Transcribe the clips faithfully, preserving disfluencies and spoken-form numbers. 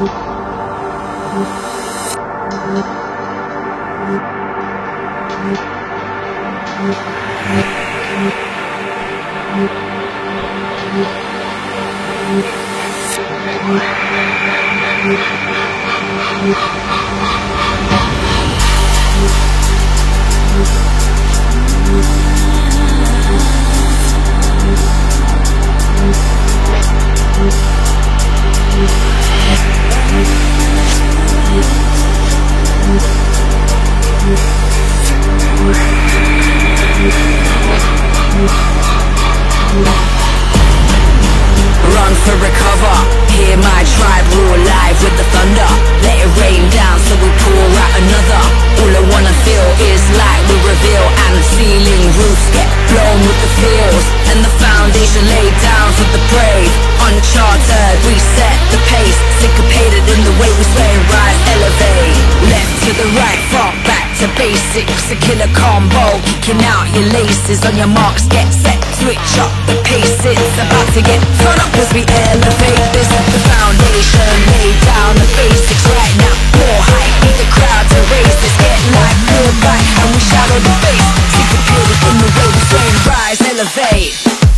Run for recover, hear my tribe roar live with the thunder. Let it rain down so we pour out another. All I wanna feel is light we reveal, and the ceiling roofs get blown with the feels, and the foundation laid down for the brave. Uncharted, we set the pace, syncopated in the way we sway and rise, elevate. Left to the right, front back to basics, a killer combo, kicking out your laces. On your marks, get set, switch up the pace. It's about to get fun up as we elevate. This is the foundation, lay down the basics right now. More hype, need the crowd to raise this. Get live, more back, and we shadow the face. Syncopated in the way we sway and rise, elevate.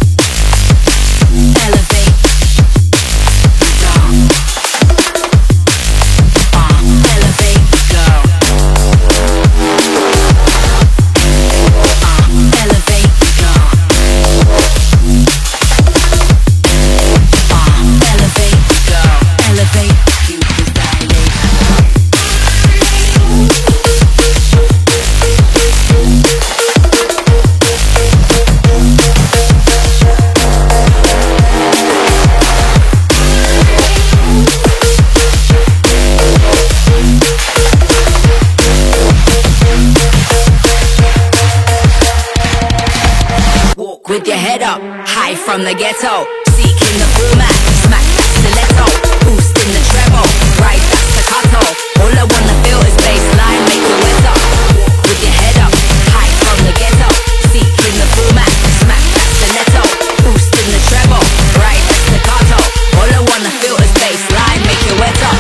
Elevate. With your head up, high from the ghetto, seeking the format, smack that stiletto, boosting the treble, right that staccato. All I wanna feel is bassline, make you wet up. With your head up, high from the ghetto, seeking the format, smack that stiletto, boosting the treble, right that staccato. All I wanna feel is bassline, make you wet up.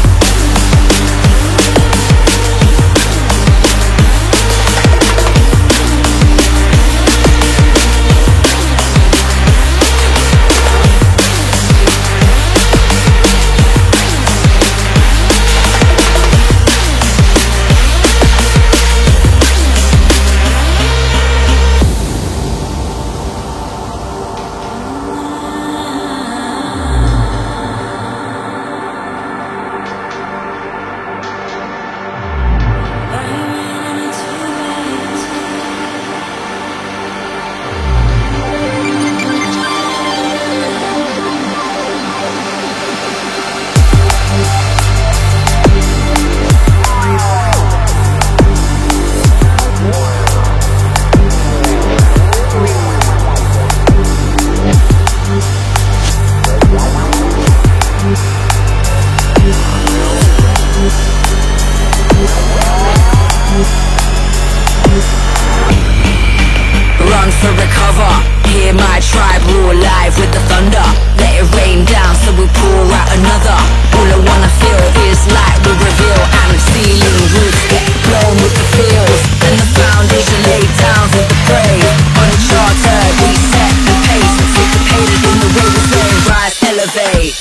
Run for recover, hear my tribe roar live with the thunder. Let it rain down so we pour out another. All I wanna feel is light we reveal, and the ceiling roofs get blown with the feels, and the foundation laid down for the brave. Uncharted, we set the pace, syncopated in the way we sway and rise, elevate.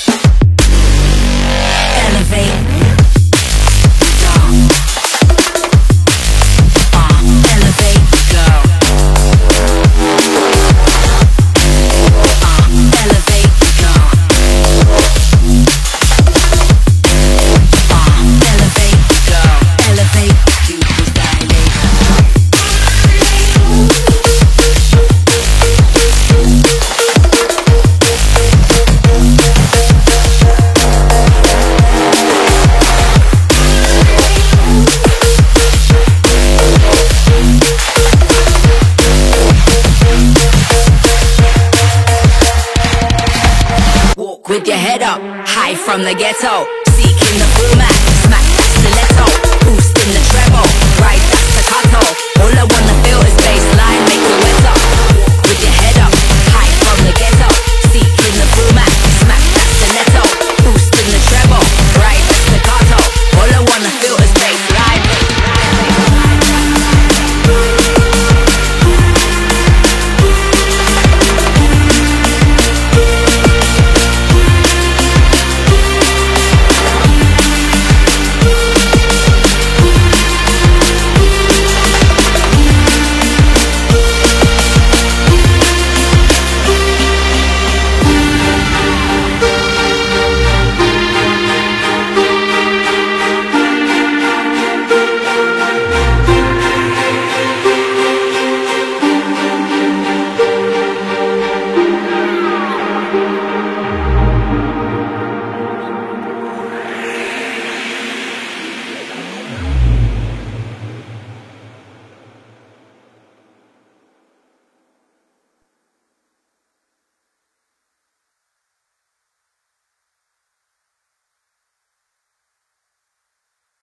Elevate. With your head up, high from the ghetto, seeking the format, smack that stiletto, boosting the treble, right that staccato. All I want